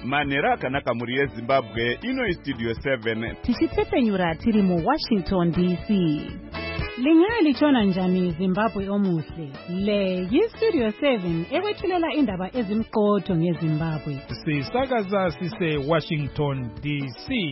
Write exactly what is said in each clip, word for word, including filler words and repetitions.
Manera akanaka muri yeZimbabwe ino studio seven tichitsepenyura tiri mu Washington D C. Lingaya lichona njani Zimbabwe omuhle. Le yi-Studio seven ekwethulela indaba ezimqotho ngeZimbabwe. Sisakaza sise Washington D C.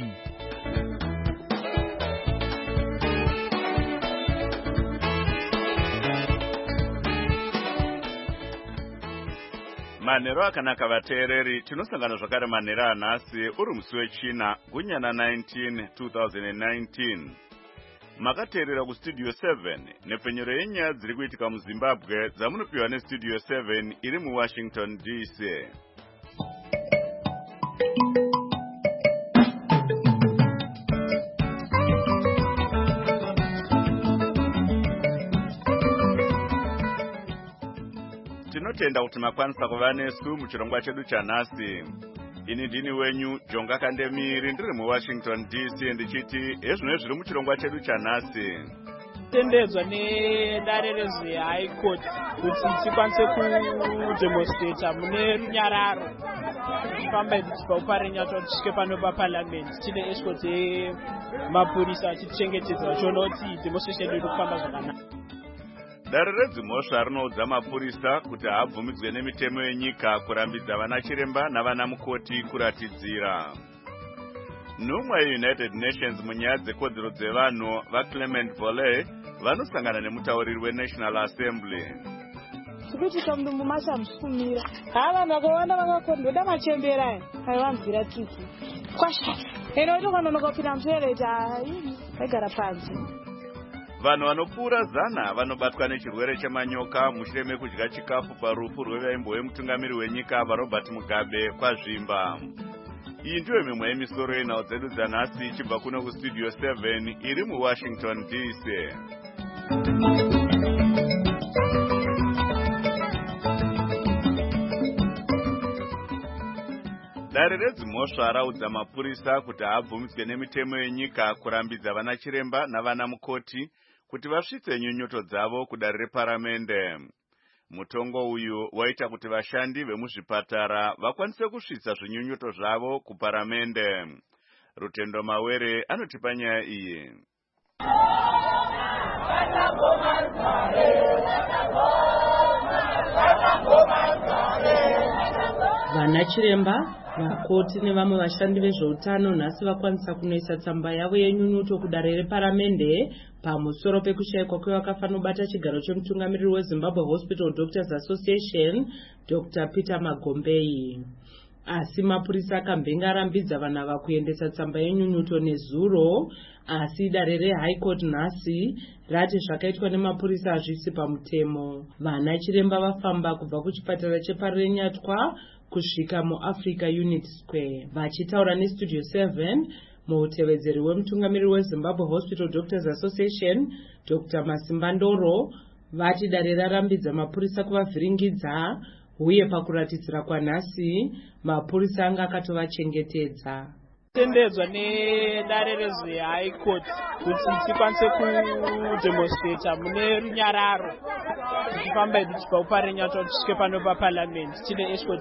Manero akanaka vateereri tinosangana zvakare manera anhasi uri musi wechina gunyana nineteen twenty nineteen. Makateerera kustudio seven nepfenyero yenyaya dziri kuitika muZimbabwe dzamunopiwa nestudio seven iri muWashington D C. Tinotenda kuti makwanisa kuva nesu muchirongwa chedu chanhasi. Ini ndini wenyu Jonga Kandemiri ndiri muWashington D C ndichiti ezvino zviri muchirongwa chedu chanhasi. Tendedzwa nedare reHigh Court kuti tikwanise kudemonstrata mune runyararo tichifamba tichipa uparenya tichisvike pano paparliament tine escort yemapurisa achitichengetedza vachiona kuti demonstration iri kufamba zvakanaka. Dare redzimhosva rinoudza mapurisa kuti haabvumidzwe nemitemo yenyika kurambidza vana chiremba navana mukoti kuratidzira. Nhumwa yeUnited Nations munyaya dzekodzero dzevanhu vaClement Volley vanosangana nemutauriri weNational Assembly. Sikuti munhu masamufumira hava nakawana vakakondoda machembera aivanzira tiki kwasha eno tokanonoka kupinda mutoereta vaigara panze. Vanhu vanopfuura zana vanobatwa nechirwere chemanyoka mushure mekudya chikafu parufu rwevaimbo wemutungamiri wenyika vaRobert Mugabe kwazvimba. Iyi ndiyo mimwe yemisoro yenhau dzedu dzanhasi ichibva kuno kustudio seven iri muWashington D C. Dare redzimhosva raudza mapurisa kuti haabvumidzwe nemitemo yenyika kurambidza vana chiremba navana mukoti kuti vasvitse nyunyuto dzavo kudare reparamende. Mutongo uyu waita kuti vashandi vemuzvipatara vakwanise kusvitsa zvinyunyuto zvavo kuparamende. Rutendo Mawere anotipa nyaya iyi. Vana chiremba, vakoti nevamwe vashandi vezveutano nhasi vakwanisa kunoisa tsamba yavo yenyunyuto kudare reparamende pamusoro pekushayikwa kwevakafanobata chigaro chemutungamiriri weZimbabwe Hospital Doctors Association Doctor Peter Magombei. Asi mapurisa akambenga arambidza vanhu ava kuendesa tsamba yenyunyuto nezuro, asi dare reHigh Court nhasi rati zvakaitwa nemapurisa hazvisi pamutemo. Vana chiremba vafamba kubva kuchipatara cheparenyatwa kusvika muAfrica Unit Square. Vachitaura nestudio seven, muutevedzeri wemutungamiriri weZimbabwe Hospital Doctors Association Doctor Masimba Ndoro vati dare rarambidza mapurisa kuvavhiringidza uye pakuratidzira kwanhasi mapurisa anga akatovachengetedza. Tendedzwa nedare reHigh Court kuti tikwanise kudemonstrata mune runyararo tichifamba tichipa uparenya tichisvike pano paparliament tine escort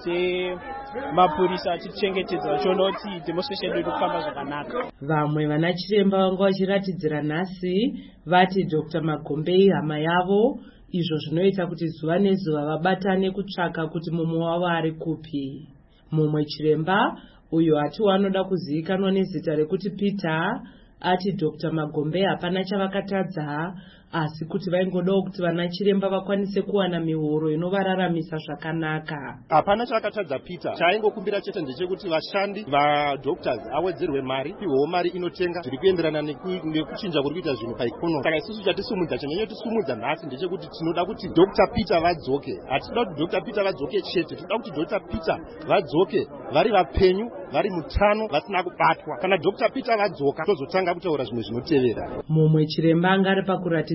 yemapurisa achitichengetedza vachiona kuti demonstration iri kufamba zvakanaka. Vamwe vana chiremba vanga vachiratidzira nhasi vati Doctor Magombei hama yavo, izvo zvinoita kuti zuva nezuva vabatane kutsvaka kuti mumwe wavo ari kupi. Mumwe chiremba uyo ati wanoda kuzivikanwa nezita rekuti Peter ati Doctor Magombei hapana chavakatadza, asi kuti vaingodawo kuti vana chiremba vakwanise kuwana mihoro inovararamisa zvakanaka. Hapana chavakatadza Peter, chaingokumbira chete ndechekuti vashandi vadoctors awedzerwe mari, piwewo mari inotenga zviri kuenderana nekuchinja kuri kuita zvinhu paikonomi. Saka isusu chatisumudza chanyanya nhasi ndechekuti tinoda kuti Doctor Peter vadzoke. Hatinoda kuti Doctor Peter vadzoke chete, tinoda kuti Doctor Peter vadzoke vari vapenyu, vari mutano, vasina kubatwa. Kana Doctor Peter vadzoka tozotanga kutaura zvimwe zvinotevera. Mumwe chiremba anga ari pakurati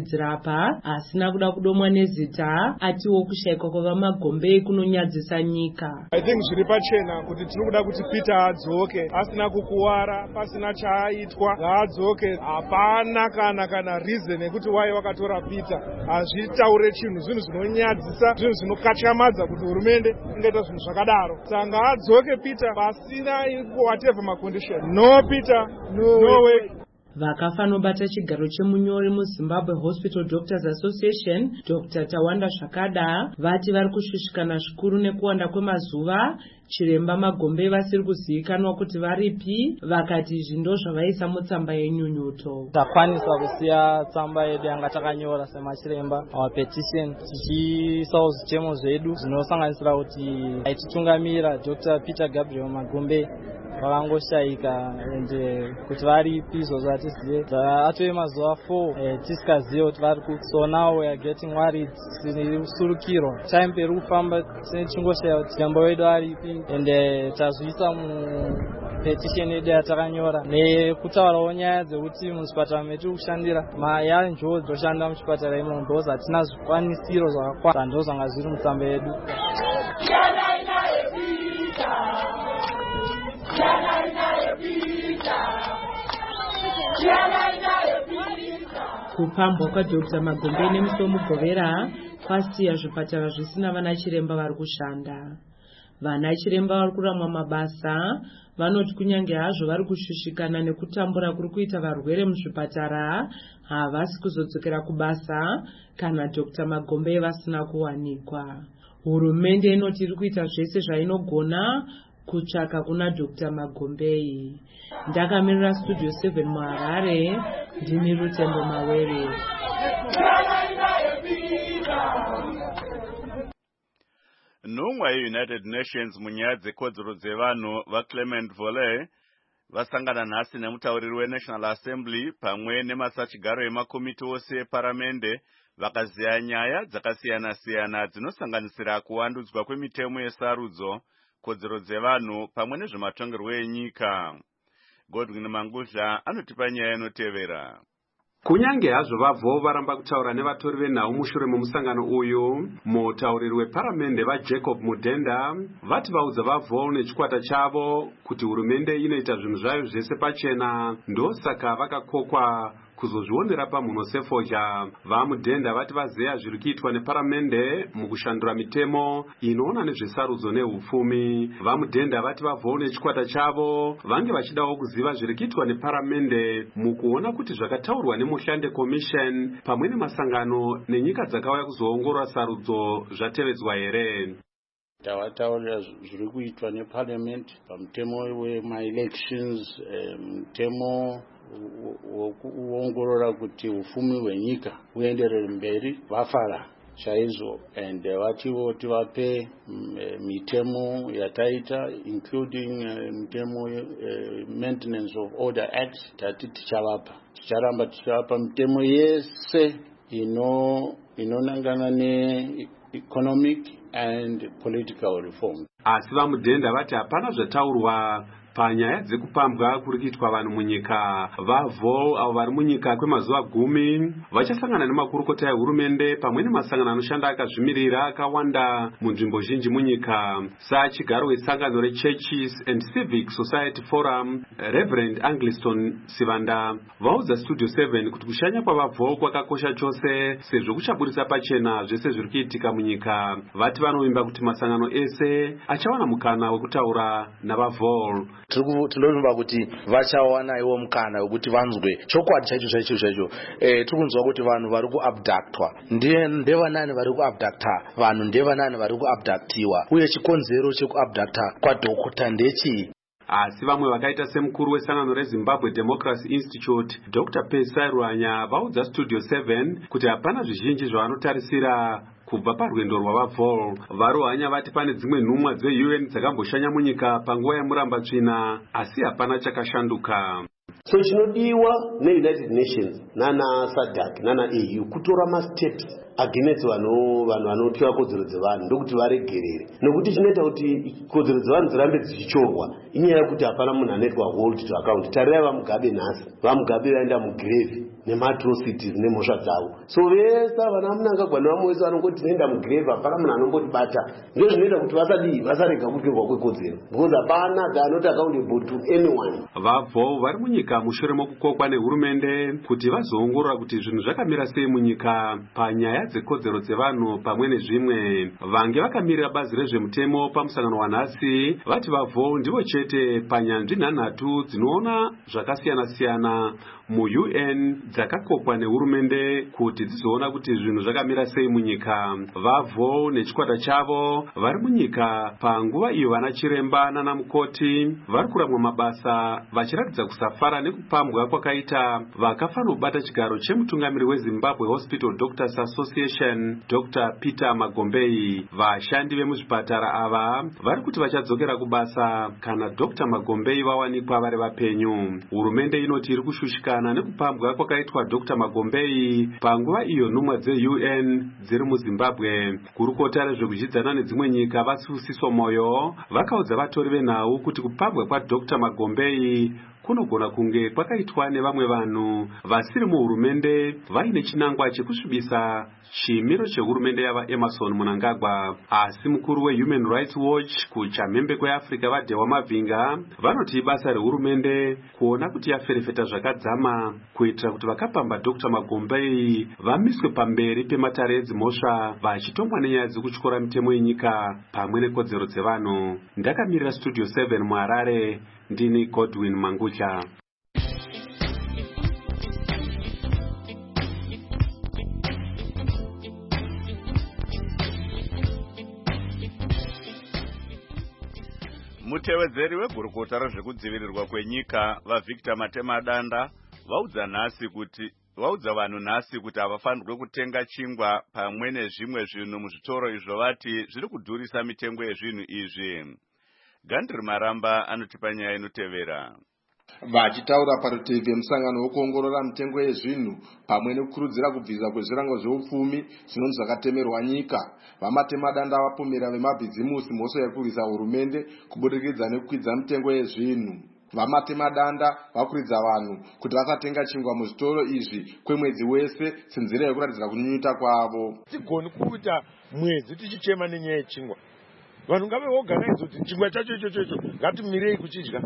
akadzidzira apa asina kuda kudomwa nezita atiwo kushayikwa kwavamagombe kunonyadzisa nyika. I think zviri pachena kuti tiri kuda kuti Peter adzoke asina kukuwara pasina chaaitwa ngaadzoke. Hapana kana kana reason yekuti wai wakatora Peter hazvitaure chinhu zvinhu zvinonyadzisa zvinhu zvinokatyamadza kuti hurumende ingaita zvinhu zvakadaro. Saka ngaadzoke Peter pasina whatever ma condition. No Peter, no, no way. Vakafa nobata chigaro chemunyori muZimbabwe Hospital Doctors Association Doctor Tawanda Shakada vati vari kushushikana zvikuru nekuwanda kwemazuva chiremba Magombe vasiri kuzivikanwa kuti varipi, vakati izvi ndo zvavaisa mutsamba yenyunyuto. Takwanisa kusiya tsamba yedu yanga takanyora semachiremba our petition tichiisawo zvichemo zvedu zvinosanganisira kuti aititungamira Doctor Peter Gabriel Magombe vakangoshayika ende kuti varipi izvozvo hatizive. Atove mazuva four tisikazive kuti vari ku. So now we are getting worried. Tirisurukirwa time peri kufamba tichingoshayiwa kuti chiremba wedu aripi ende tazviisa mupetition yedu yatakanyora nekutaurawo nyaya dzekuti muzvipatara metiri kushandira maya njodzi dzoshanda muchipatara imomo ndozi hatina zvikwanisiro zvakakwana ndo zvanga zviri mutsamba yedu. Kupambwa kwaDr Magombe nemusomugovera kwasiya zvipatara zvisina vana chiremba vari kushanda. Vana chiremba vari kuramwa mabasa vanoti kunyange hazvo vari kushushikana nekutambura kuri kuita varwere muzvipatara havasi kuzodzokera kubasa kana Dr Magombe vasina kuwanikwa. Hurumende inoti iri kuita zvese zvainogona kutsvaka kuna Dr Magombe. Ndakamirira Studio seven muHarare, ndini Rutembo Mawere. Nhumwa yeUnited Nations munyaya dzekodzero dzevanhu vaClement Vole vasangana nhasi nemutauriri weNational Assembly pamwe nemasachigaro emakomiti ose eparamende vakaziya nyaya dzakasiyana-siyana dzinosanganisira kuwandudzwa kwemitemo yesarudzo, kodzero dzevanhu pamwe nezvematongerwo enyika. Godwin Mangudla anotipa nyaya inotevera. Kunyange hazvo vavho varamba kutaura nevatori venhau mushure memusangano uyu, mutauriri weparamende vaJacob Mudenda vati vaudza vavho nechikwata chavo kuti hurumende inoita zvinhu zvayo zvese pachena, ndosaka vakakokwa kuzozvionera pamhuno sefoja. VaMudenda vati vazeya zviri kuitwa neparamende mukushandura mitemo inoona nezvesarudzo neupfumi. VaMudenda vati vavho nechikwata chavo vange vachidawo kuziva zviri kuitwa neparamende mukuona kuti zvakataurwa nemushande commission pamwe nemasangano nenyika dzakauya kuzoongorora sarudzo zvatevedzwa here. Tawataurira zviri kuitwa neparliament pamutemo wema-elections, mutemo wokuongorora kuti ufumi hwenyika uenderere mberi vafara chaizvo, and vativo tivape mitemo yataita including mitemo Maintenance of Order Act tati tichavapa ticharamba tichavapa mitemo yese ino inonangana ne-economic and political reform. Asi VaMudenda vati hapana zvataurwa panyaya dzekupambwa kuri kuitwa vanhu munyika. Vavho avo vari munyika kwemazuva gumi vachasangana nemakurukota ehurumende pamwe nemasangano anoshanda akazvimirira akawanda munzvimbo zhinji munyika. Sachigaro wesangano reChurches and Civic Society Forum, Reverend Angliston Sivanda vaudza Studio seven kuti kushanya kwavavho kwakakosha chose sezvo kuchaburitsa pachena zvese zviri kuitika munyika. Vati vanovimba kuti masangano ese achawana mukana wekutaura navavho. Tinovimba kuti vachawana iwo mukana wekuti vanzwe chokwadi chaicho chaicho chaicho. Eh, tiri kunzwa kuti vanhu vari kuabductwa. Ndevanani vari kuabducta vanhu, ndevanani vari kuabductiwa, uye chikonzero chekuabducta kwadhokota ndechii? Asi vamwe vakaita semukuru wesangano reZimbabwe Democracy Institute Doctor Pesai Ruanya vaudza Studio seven kuti hapana zvizhinji zvavanotarisira kubva parwendo rwavavho. Varuhanya vati pane dzimwe nhumwa dze-U N dzakamboshanya munyika panguva yemurambatsvina asi hapana chakashanduka. So chinodiwa neUnited Nations nana SADC nana A U kutora ma-steps against vanhu vanotiwa kodzero dzevanhu ndokuti varegerere, nokuti chinoita kuti kodzero dzevanhu dzirambe dzichichorwa inyaya yekuti hapana munhu anoitwa hold to account. Tarirai vamugabe nhasi, vamugabe vaenda mugrave nematrocities nemhosva dzavo. So vese vana munangagwa nevamwe vese vanongoti tinoenda mugrave, hapana munhu anombotibata. Ndozvinoita kuti vasadii, vasarega kutorwa kwekodzero, because hapana they are not accountable to anyone. Vabvo vari munyika mushure mokukokwa nehurumende kuti vazoongorora kuti zvinhu zvakamira sei munyika panyaya dzekodzero dzevanhu pamwe nezvimwe. Vange vakamirira bazi rezvemutemo pamusangano wanhasi vati vabvo ndivo chete panyanzvi nhanhatu dzinoona zvakasiyana-siyana mu-U N dzakakokwa nehurumende kuti dzizoona kuti zvinhu zvakamira sei munyika. Vabvo nechikwata chavo vari munyika panguva iyo vana chiremba nana mukoti vari kuramwa mabasa vachiratidza kusafara nekupambwa kwakaita vakafanobata chigaro chemutungamiri weZimbabwe Hospital Doctors Association Doctor Peter Magombei. Vashandi vemuzvipatara ava vari kuti vachadzokera kubasa kana Doctor Magombei vawanikwa vari vapenyu. Hurumende inoti iri kushushikana nekupambwa kwakaitwa Doctor Magombei panguva iyo nhumwa dze-U N dziri muZimbabwe. Kurukota rezvekuzvidzana nedzimwe nyika vaSibusiso Moyo vakaudza vatori venhau kuti kupambwa kwaDoctor Magombei kunogona kunge kwakaitwa nevamwe vanhu vasiri muhurumende vaine chinangwa chekusvibisa chimiro chehurumende yava Emerson Mnangagwa. Asi mukuru weHuman Rights Watch kuchamhembe kweAfrica vaDhewa Mavhinga vanoti ibasa rehurumende kuona kuti yaferefeta zvakadzama kuitira kuti vakapamba Doctor Magombei vamiswe pamberi pematare edzimhosva vachitongwa nenyaya dzekutyora mitemo yenyika pamwe nekodzero dzevanhu. Ndakamirira Studio seven muHarare, ndini Godwin Mangutya. Mutevedzeri wegurukota rezvekudzivirirwa kwenyika vaVictor Matemadanda vaudza nhasi kuti vaudza vanhu nhasi kuti havafanirwe kutenga chingwa pamwe nezvimwe zvinhu muzvitoro izvo vati zviri kudhurisa mitengo yezvinhu izvi. Gandri Maramba anotipa nyaya inotevera. Vachitaura parutivi pemusangano wekuongorora mitengo yezvinhu pamwe nekukurudzira kubvisa kwezvirango zveupfumi zvinonzi zvakatemerwa nyika, vaMatemadanda vapomera vemabhizimusi mhosva yekurwisa hurumende kubudikidza nekukwidza mitengo yezvinhu. VaMatemadanda vakuridza vanhu kuti vasatenga chingwa muzvitoro izvi kwemwedzi wese senzira yekuratidzira kunyunyuta kwavo. Tigoni kuita mwedzi tichichema nenyaya yechingwa. Vanhu ngavaorganize kuti chingwa chacho ichocho ngatimirei kuchidya.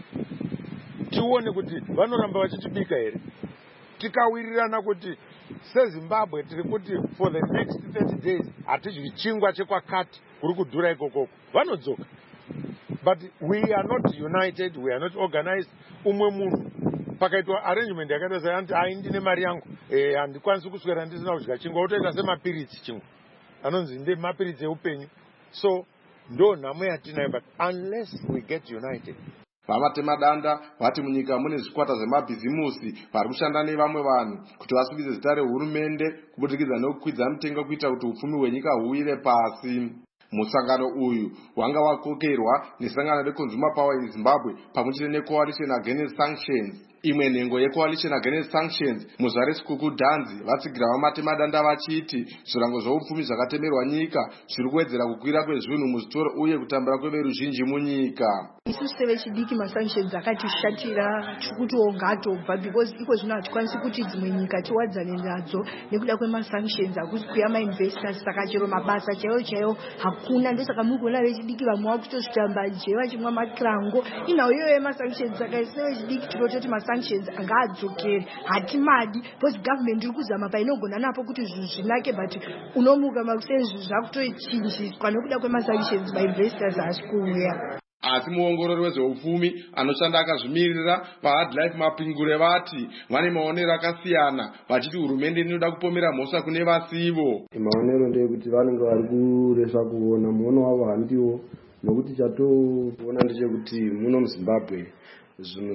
Tione kuti vanoramba vachitibika here. Tikawirirana kuti seZimbabwe tiri kuti for the next thirty days hatidyi chingwa chekwakati kuri kudhura ikokoko, vanodzoka. But we are not united, we are not organized. Umwe munhu pakaitwa arrangement yakaita seyanti ai ndine mari yangu eh handikwanisi kuswera ndisina kudya chingwa, utoita semapiritsi chingwa anonzi nde mapiritsi eupenyu. So ndo nhamo yatinayo, but unless we get united. VaMatemadanda vati munyika mune zvikwata zvemabhizimusi vari kushanda nevamwe vanhu kuti vasvibise zita rehurumende kubudikidza nekukwidza mitengo kuita kuti upfumi hwenyika huwire pasi. Musangano uyu wanga wakokerwa nesangano reConsumer Power in Zimbabwe pamwechete neCoalition Against Sanctions. Imwe nhengo yeCoalition Against Sanctions muzvare Sikuku Dhanzi vatsigira vaMatemadanda vachiti zvirango zveupfumi zvakatemerwa nyika zviri kuwedzera kukwira kwezvinhu muzvitoro uye kutambira kweveruzhinji munyika. Isusu sevechidiki masanctions akatishatira tikuti ongatobva because iko zvino hatikwanisi kuti dzimwe nyika tiwadzane nadzo nekuda kwemasanctions hakusi kuya mainvestors, saka chero mabasa chaiyo chaiyo hakuna. Ndosaka muri kuona vechidiki vamwe vakutozvitamba je vachimwa makirango inhau iyoyo yemasanctions. Saka sevechidiki tinototi masanctions angadzokere, hatimadi because government iri kuzama painogona napo kuti zvinhu zvinake, but unomuka makusenzvi zvakutochinjiswa nekuda kwemasanctions mainvestors haasi kuuya. Asi muongorori wezveupfumi anoshanda akazvimirira paHardlife Mapingure vati vane maonero akasiyana vachiti hurumende inoda kupomera mhosva kune vasivo. Maonero ndeyekuti vanenge vari kuresa kuona muono wavo handiwo, nokuti chatoona ndechekuti muno muZimbabwe zvinhu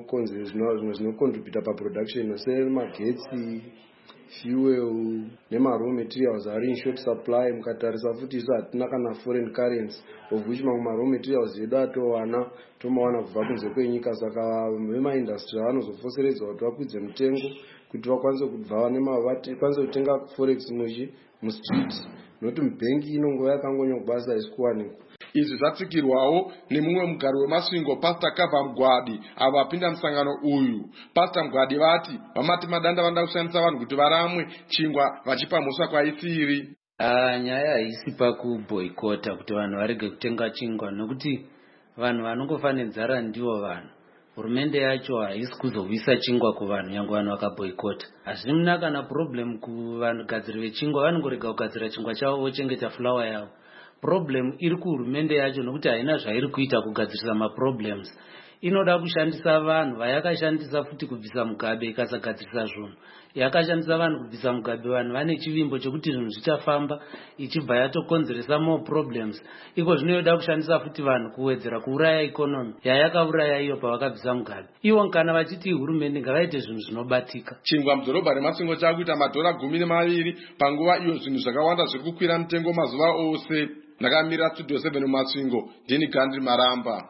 zvinokontributa paproduction semagetsi, fuel nema-raw materials ari in short supply. Mukatarisa futi isu hatina kana foreign currency of which mamwe ma-raw materials edu atowana tomawana kubva kunze kwenyika. Saka vemaindustry vanozofoseredza kuti vakwidze mutengo kuti vakwanise kubva vakwanise kutenga forex muchi mustreet, noti mubhengi inongova yakangonyobasa isi kuwanikwa. izvi zvatsikirwawo nemumwe mugari wemasvingo Pastor Kava Mugwadi avo vapinda musangano uyu. Pastor Mugwadi vati vamati madanda vanoda kushandisa vanhu kuti varamwe chingwa vachipa mhosva kwaisiri. Uh, nyaya haisi pakuboyikota kuti vanhu varege kutenga chingwa, nokuti vanhu vanongofa nenzara ndivo vanhu. Hurumende yacho haisi kuzovisa chingwa kuvanhu yangu vanhu vakaboyikota. Hazvina kana problem kuvanhugadziri vechingwa, vanongorega kugadzira chingwa chavo vochengeta flower yavo. Problem iri kuhurumende yacho nokuti haina zvairi kuita kugadzirisa maproblems. Inoda kushandisa vanhu vayakashandisa futi kubvisa Mugabe ikasagadzirisa zvinhu. Yakashandisa vanhu kubvisa Mugabe, vanhu vane chivimbo chekuti zvinhu zvichafamba, ichibva yatokonzeresa more problems. Iko zvinoda kushandisa futi vanhu kuwedzera kuuraya economy yayakauraya iyo pavakabvisa Mugabe. Ivo kana vachiti hurumende ngavaite zvinhu zvinobatika. Chingwa mudhorobha remasvingo chakuita madhora gumi nemaviri panguva iyo zvinhu zvakawanda zviri kukwira mutengo mazuva ose. Ndakamira Studio seven mumasvingo, ndini Gandhi Maramba.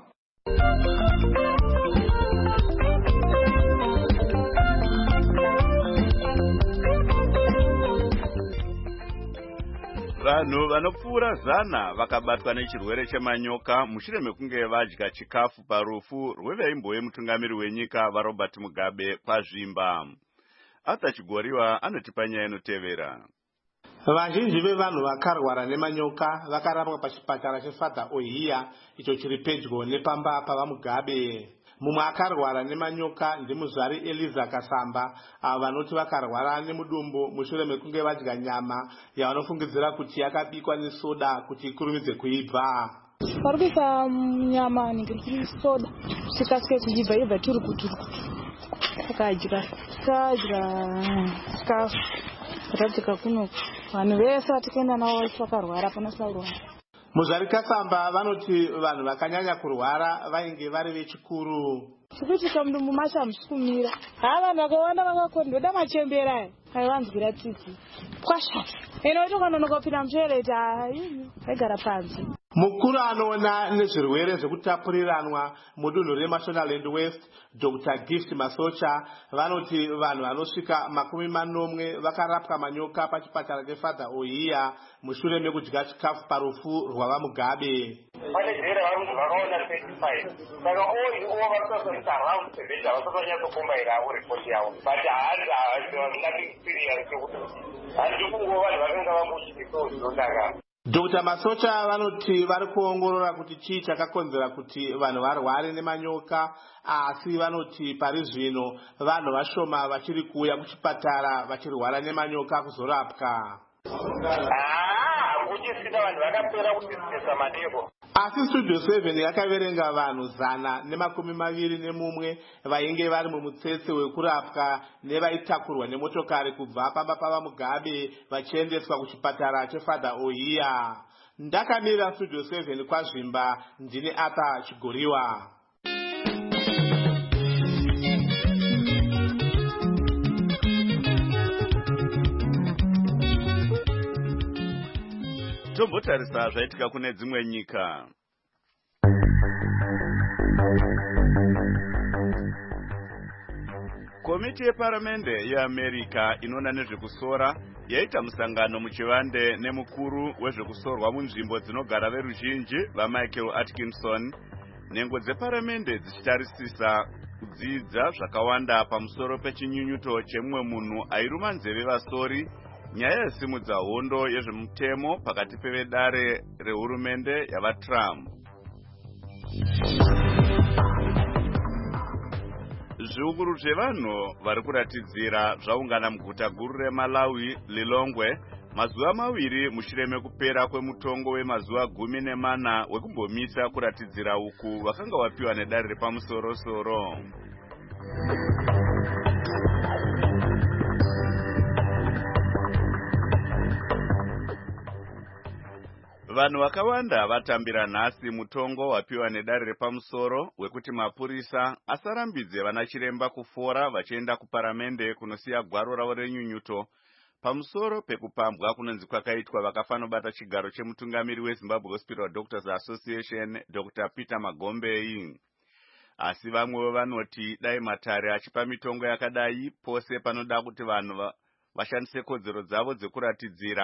Vanhu vanopfuura zana vakabatwa nechirwere chemanyoka mushure mekunge vadya chikafu parufu rweveimbo mutungamiri wenyika vaRobert Mugabe pazvimba. Arthur Chigoriwa anotipa nyaya inotevera. Vazhinji vevanhu vakarwara nemanyoka vakarapwa pachipatara cheFather Ohiya icho chiri pedyo nepamba pavaMugabe. Mumwe akarwara nemanyoka ndimuzvari Eliza Kasamba, avo vanoti vakarwara nemudumbu mushure mekunge vadya nyama yavanofungidzira kuti yakabikwa nesoda kuti ikurumidze kuibva. Parikuisa nyama ningiri soda sikasike kuibva ibva turi kuti takadya takadya chikafu tatika kuno vanhu vese vatikenda navo vakarwara panasaurwa. Muzvari Kasamba vanoti vanhu vakanyanya kurwara vainge vari vechikuru. Chikuitika mudumbu macho hamusumira. Ha vanhu vakawanda vakakondoda machembera aivanzwira tsitsi. Kwashata. Ino ito kanonoka kupinda mutoireti hayi vaigara panze. Mukuru anoona nezvirwere zvekutapuriranwa mudunhu reMashonaland West, Doctor Gift Masocha, vanoti vanhu vanosvika makumi manomwe vakarapwa manyoka pachipatara cheFather Ohiya mushure mekudya chikafu parufu rwavaMugabe. Vanezera vanhu vakaona twenty-five. Saka all over vakutozoita around seventy avasatonyatsokombairawo report yavo. But haasi nothing serious chekuti handisi kungova vanhu vakanga vamuchitiko zvinodakara. Doctor Masocha vanoti vari kuongorora kuti chii chakakonzera kuti vanhu varware nemanyoka, asi vanoti pari zvino vanhu vashoma vachiri kuuya kuchipatara vachirwara nemanyoka kuzorapwa. Ah, kuchisina vanhu vakapera kutisisa madeko. Asi Studio seven yakaverenga vanhu zana nemakumi maviri nemumwe vainge vari mumutsetse wekurapwa nevaitakurwa nemotokari kubva pamba pavaMugabe vachiendeswa kuchipatara cheFather Ohiya. Ndakamira Studio seven kwazvimba, ndine Arthur Chigoriwa. Tombotarisa zvaitika kune dzimwe nyika. Komiti yeparamende yeAmerica inoona nezvekusora yaita musangano muchivande nemukuru wezvekusorwa munzvimbo dzinogara veruzhinji vaMichael Atkinson, nhengo dzeparamende dzichitarisisa kudzidza zvakawanda pamusoro pechinyunyuto chemumwe munhu airuma nzeve vasori, nyaya yasimudza hondo yezvemutemo pakati pevedare rehurumende yavaTrump. Zviukuru zvevanhu vari kuratidzira zvaungana muguta guru reMalawi, Lilongwe, mazuva maviri mushure mekupera kwemutongo wemazuva gumi nemana wekumbomisa kuratidzira uku vakanga vapiwa nedare repamusoro-soro. Vanhu vakawanda vatambira nhasi mutongo wapiwa nedare repamusoro wekuti mapurisa asarambidze vana chiremba kufora vachienda kuparamende kunosiya gwaro ravo renyunyuto pamusoro pekupambwa kunonzi kwakaitwa vakafanobata chigaro chemutungamiri weZimbabwe Hospital Doctors Association Doctor Peter Magombei. Asi vamwewo vanoti dai matare achipa mitongo yakadai pose panoda kuti vanhu vashandise kodzero dzavo dzekuratidzira,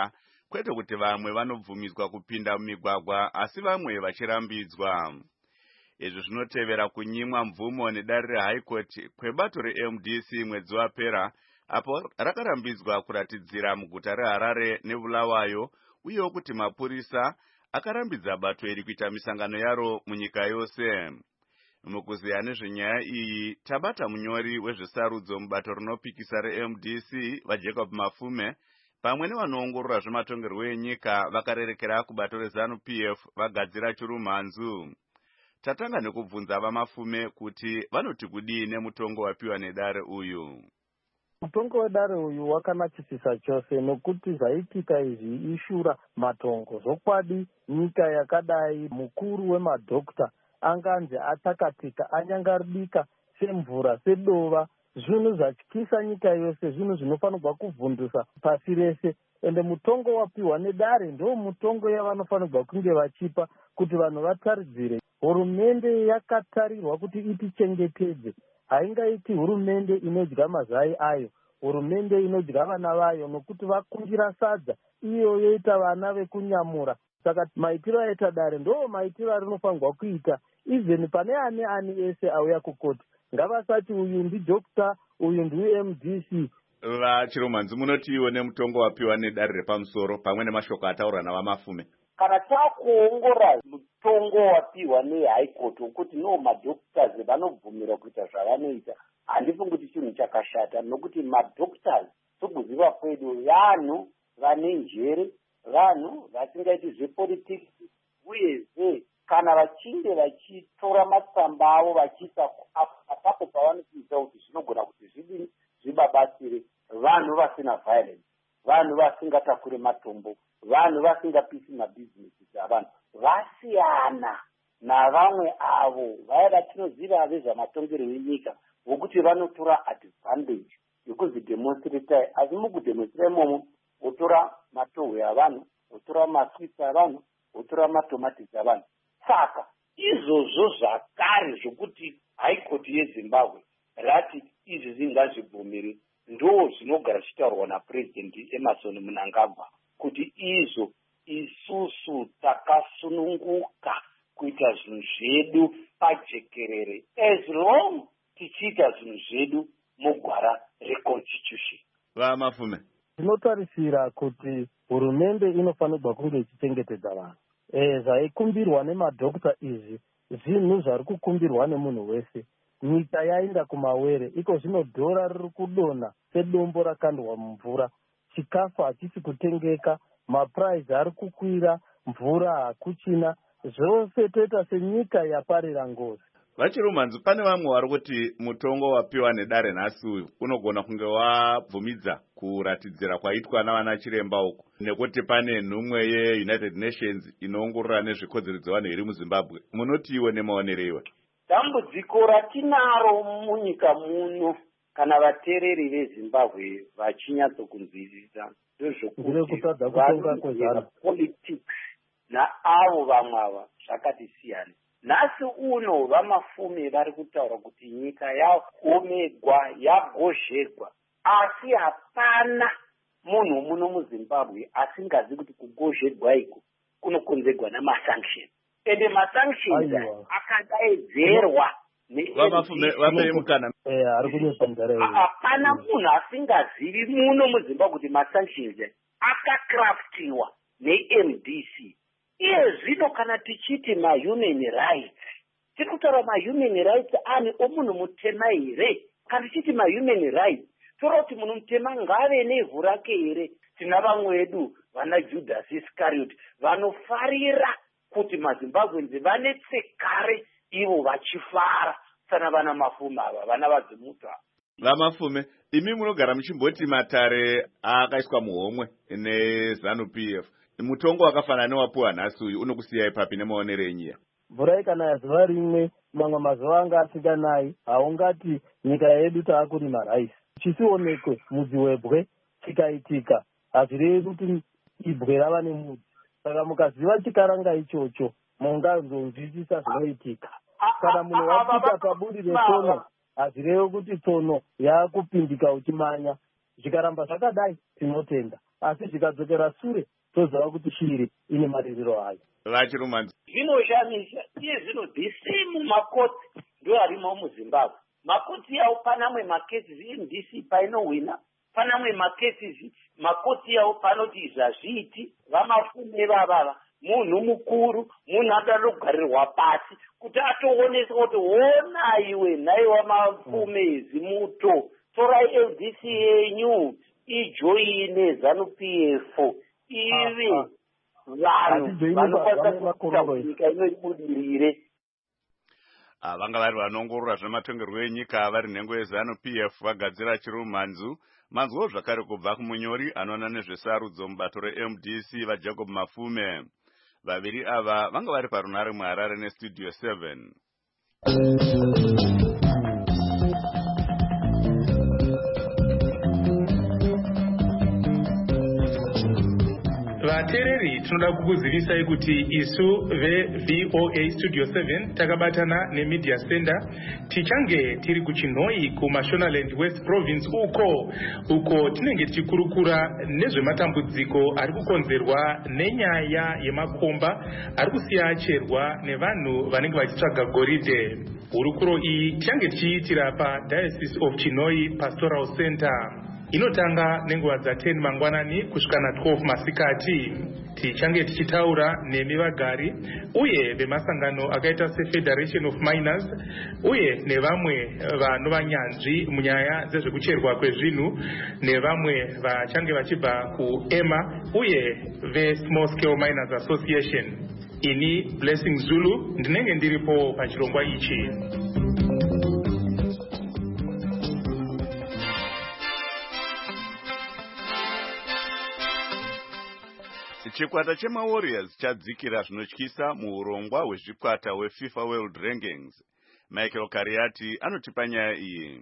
kwete kuti vamwe vanobvumidzwa kupinda mumigwagwa asi vamwe vachirambidzwa. Izvi zvinotevera kunyimwa mvumo nedare reHigh Court kwebato reM D C mwedzi wapera, apo rakarambidzwa kuratidzira muguta reHarare neBulawayo, uyewo kuti mapurisa akarambidza bato iri kuita misangano yaro munyika yose. Mukuziya nezvenyaya iyi tabata munyori wezvesarudzo mubato rinopikisa reM D C vaJacob Mafume pamwe nevanoongorora zvematongerwo enyika vakarerekera kubato reZANU P F vagadzira chirumhanzu. Tatanga nekubvunza vaMafume kuti vanoti kudii nemutongo wapiwa nedare uyu. Mutongo wedare uyu wakanakisisa chose nokuti zvaitika izvi ishura matongo. Zvokwadi nyika yakadai mukuru wemadhokta anganzi atakatika anyangaridika semvura sedova, zvinhu zvatyisa nyika yose, zvinhu zvinofanirwa kuvhundusa pasi rese. Ende mutongo wapiwa nedare ndo mutongo yavanofanirwa kunge vachipa kuti vanhu vataridzire. Hurumende yakatarirwa kuti itichengetedze, haingaiti hurumende inodya mazai ayo, hurumende inodya vana vayo nokuti vakungira sadza iyo yoita vana vekunyamura. Saka maitiro aita dare ndo maitiro arinofanirwa kuita, even pane ane ani ese auya kukoti. Ngavasati uyu ndidhokta, uyu ndiM D C. Vachirumhanzi munoti iwo nemutongo wapiwa nedare repamusoro pamwe nemashoko ataurwa navaMafume. Kana takuongora mutongo wapiwa neHigh Court wokuti no madhoktazi vanobvumira kuita zvavanoita, handifungi kuti chinhu chakashata, nokuti madhoktazi sokuziva kwedu vanhu vane njere, vanhu vasingaiti zvepolitics, uyezve kana vachinge vachitora matsamba avo vachiisa apapo pavanotiisa kuti zvinogona kuti zvidini zvibabatsire vanhu vasina violence, vanhu vasingatakure matombo, vanhu vasingapisi mabhizinesi dzavanhu, vasiyana navamwe avo vaya vatinoziva vezvamatongerwo enyika vokuti vanotora advantage yekuzvidemonstrata. Asi mukudemonstrata imomo wotora matohwe avanhu, wotora maswitsi avanhu, wotora matomatisi avanhu. Saka izvozvo zvakare zvokuti High Court yeZimbabwe rati izvi zvingazvibvumiri ndo zvinogara zvichitaurwa naPresident Emmerson Mnangagwa kuti izvo isusu takasununguka kuita zvinhu zvedu pajekerere as long tichiita zvinhu zvedu mugwara reconstitution. VaMafume, tinotarisira kuti hurumende inofanirwa kunge ichichengetedza vanhu. E, zvaikumbirwa nemadhokta izvi zvinhu zviri kukumbirwa nemunhu wese. Nyika yaenda kumawere, iko zvino dhora riri kudonha sedombo rakandwa mumvura, chikafu hachisi kutengeka, mapuraizi ari kukwira, mvura hakuchina, zvose toita senyika yaparira ngozi. Vachirumhanzi, pane vamwe vari kuti mutongo wapiwa nedare nhasi uyu unogona kunge wabvumidza kuratidzira kwaitwa navana chiremba uku, nekuti pane nhumwe yeUnited Nations inoongorora nezvekodzero dzevanhu iri muZimbabwe. Munoti iwe nemaonero iwe? Dambudziko ratinaro munyika muno kana vatereri veZimbabwe vachinyatsokunzwisisa ndezvokuti politics naavo vamwe ava zvakati siyana. Nhasi uno vaMafume vari kutaura kuti nyika yaomegwa, yagozhegwa, asi hapana munhu muno muZimbabwe asingazi kuti kugozhegwa iko kunokonzerwa namasanctions. Ende masanctions akadaedzerwa hapana munhu asingazivi muno muZimbabwe kuti masanctions akakraftiwa neM D C. Iye zvino kana tichiti mahuman rights, tiri kutaura mahuman rights ani omunhu mutema here? Kana tichiti mahuman rights, toda kuti munhu mutema ngave nevhu rake here? Tina vamwe vedu vana Judas Iscariot vanofarira kuti maZimbabwenzi vanetsekare ivo vachifara sana vana Mafume ava, vana vadzimuta. VaMafume, imi munogara muchimboti matare akaiswa muhomwe neZANU P F. Mutongo wakafanana newapiwa nhasi uyu unokusiyai papi nemaonero enyu? Mvura ikanaya zuva rimwe, mamwe mazuva anga asinganayi, haungati nyika yedu taakurima raisi. Chisionekwe mudzi webwe chikaitika, hazvirevi kuti ibwe rava nemudzi. Saka mukaziva chikaranga ichocho, mungazonzwisisa zvinoitika. Kana munhu wapita paburi retsono, hazvirevi kuti tsono yaakupindika uchimanya. Zvikaramba zvakadai tinotenda, asi zvikadzokera sure toziva kuti shiri ine maririro ayo. Vachirumanzi zvinoshamisa iye zvino the same makoti ndo arimo muzimbabwe. Makoti yawo panamwe makesi M D C painowina, panamwe makesi makoti yawo panoti zvazviiti vamafume vavava munhu mukuru, munhu akanogarirwa pasi kuti atooneswa kuti wona iwe nhaiwa mafume zimuto torai L D C yenyu ijoine ZANU-P F ive vanhu vanokwanisa kuita nyika inoibudirire. vanga vari vanongorora zvematongerwo enyika vari nhengo yeZANU-P F vagadzira chirumanzu manzwo zvakare kubva kumunyori anoona nezvesarudzo mubato re-M D C vaJacob Mafume. Vaviri ava vanga vari parunare muHarare nestudio seven. Vatereri tinoda kukuzivisai kuti isu ve-V O A Studio seven takabatana neMedia Center tichange tiri kuChinhoi kuMashonaland West Province uko uko tinenge tichikurukura nezvematambudziko ari kukonzerwa nenyaya yemakomba ari kusiya acherwa nevanhu vanenge vachitsvaga goridhe. Hurukuro iyi tichange tichiitira paDiocese of Chinhoi Pastoral Center. Inotanga nenguva dza10 mangwanani kusvika na12 masikati. Tichange tichitaura nemi vagari uye vemasangano akaita seFederation of Miners uye nevamwe vanovanyanzvi munyaya dzezvekucherwa kwezvinhu nevamwe vachange vachibva kuEMA uye veSmall Scale Miners Association. Ini Blessing Zulu ndinenge ndiripo pachirongwa ichi. Chikwata chemaWarriors chadzikira zvinotyisa muurongwa hwezvikwata hweFIFA World Rankings. Michael Kariati anotipa nyaya iyi.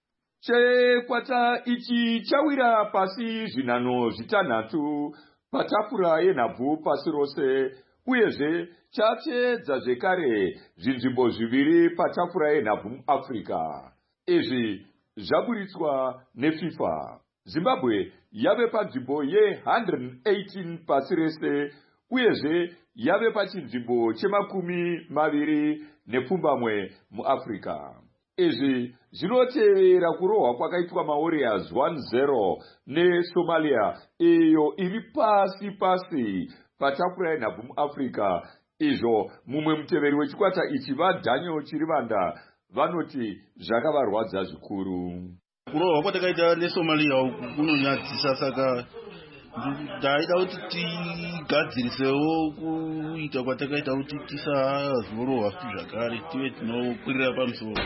Chikwata ichi chawira pasi zvinhanho zvitanhatu patafura yenhabvu pasi rose uyezve chapedza zvekare zvinzvimbo zviviri patafura yenhabvu muAfrica. Izvi zvaburitswa neFIFA. Zimbabwe yave panzvimbo ye one hundred eighteen pasi rese uyezve yave pachinzvimbo chemakumi maviri nepfumbamwe muAfrica. Izvi zvinotevera kurohwa kwakaitwa maWarriors one zero neSomalia iyo iri pasi pasi patafura yenhabvu muAfrica. Izvo mumwe muteveri wechikwata ichi vaDaniel Chirivanda vanoti zvakavarwadza zvikuru. Kurohwa kwatakaita neSomalia kunonyadzisa, saka ndaida kuti tigadzirisewo kuita kwatakaita kuti tisazorohwa futi zvakare tive tinokwirira pamusoro.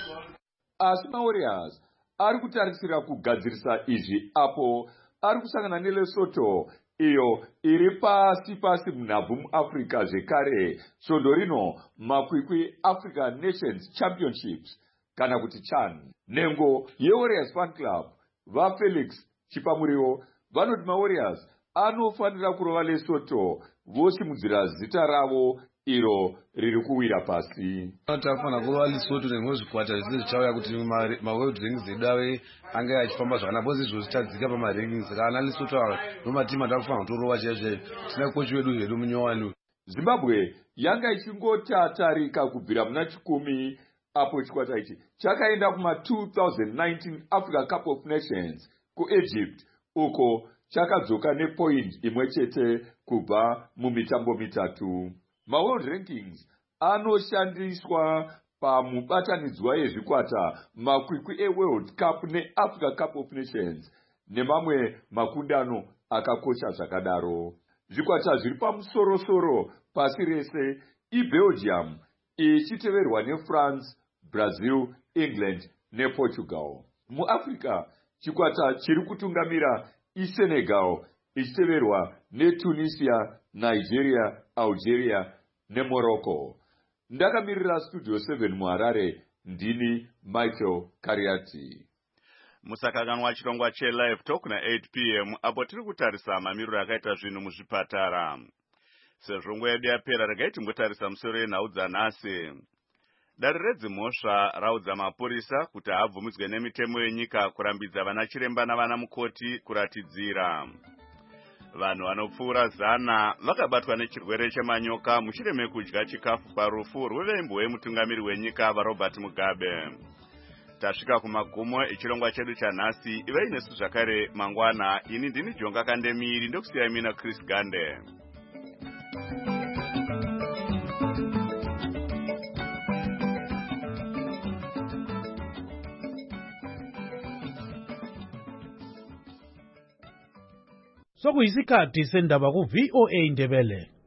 Asi maWarriors ari kutarisira kugadzirisa izvi apo ari kusangana neLesotho iyo iri pasi pasi munhabvu muAfrica zvekare svondo rino makwikwi African Nations Championships kana kuti CHAN. Nengo yeWarriors Fan Club vaFelix Chipamuriwo vanoti maWarriors anofanira kurova Lesotho vosimudzira zita ravo iro riri kuwira pasi. Tafana kurova Lesotho nengo zvikwata zvese zvichauya kuti maWorld Rankings edu ave ange achifamba zvakanaka bozi izvo zvichadzika pamarankings kana Lesotho ava nomatimu atakufanira kutorova chaizvo tina kochi wedu zvedu munyowani. Zimbabwe yanga ichingotatarika kubvira muna chikumi apo chikwata ichi chakaenda kuma two thousand nineteen Africa Cup of Nations kuEgypt uko chakadzoka nepoint imwe chete kubva mumitambo mitatu. MaWorld Rankings anoshandiswa pamubatanidzwa yezvikwata makwikwi eWorld Cup neAfrica Cup of Nations nemamwe makundano akakosha zvakadaro. Zvikwata zviri pamusorosoro pasi rese iBelgium ichiteverwa neFrance, Brazil, England nePortugal. MuAfrica chikwata chiri kutungamira iSenegal ichiteverwa neTunisia, Nigeria, Algeria neMorocco. Ndakamirira Studio seven muHarare, ndini Michael Kariati. Musakanganwa chirongwa cheLive Talk na eight p m apo tiri kutarisa mamiriro akaita zvinhu muzvipatara. Sezvo nguva yedu yapera regai timbotarisa musoro yenhau dzanhasi. Dare redzimhosva raudza mapurisa kuti haabvumidzwe nemitemo yenyika kurambidza vana chiremba navana mukoti kuratidzira. vanhu vanopfuura zana vakabatwa nechirwere chemanyoka mushure mekudya chikafu parufu rwevembwe mutungamiri wenyika vaRobert Mugabe. Tasvika kumagumo echirongwa chedu chanhasi. Ivai nesu zvakare mangwana. Ini ndini Jonga Kandemiri ndokusiyai mina Chris Gande. Sokuyisikhathi sendaba ku V O A Ndebele.